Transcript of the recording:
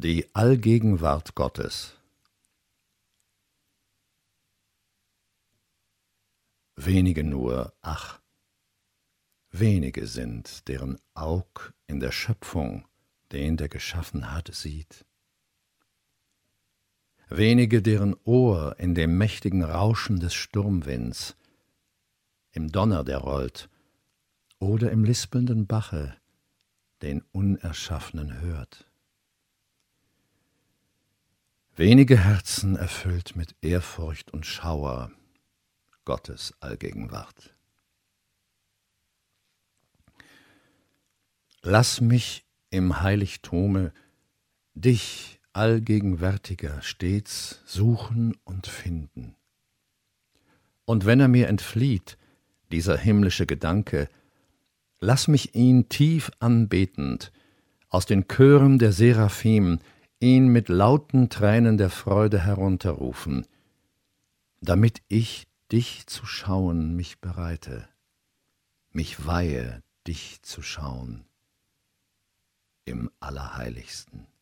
Die Allgegenwart Gottes. Wenige nur, ach, wenige sind, deren Aug in der Schöpfung, den der geschaffen hat, sieht. Wenige, deren Ohr in dem mächtigen Rauschen des Sturmwinds, im Donner, der rollt, oder im lispelnden Bache, den Unerschaffenen hört. Wenige Herzen erfüllt mit Ehrfurcht und Schauer Gottes Allgegenwart. Lass mich im Heiligthume dich, Allgegenwärtiger, stets suchen und finden. Und wenn er mir entflieht, dieser himmlische Gedanke, lass mich ihn tief anbetend, aus den Chören der Seraphim, ihn mit lauten Tränen der Freude herunterrufen, damit ich dich zu schauen mich bereite, mich weihe, dich zu schauen im Allerheiligsten.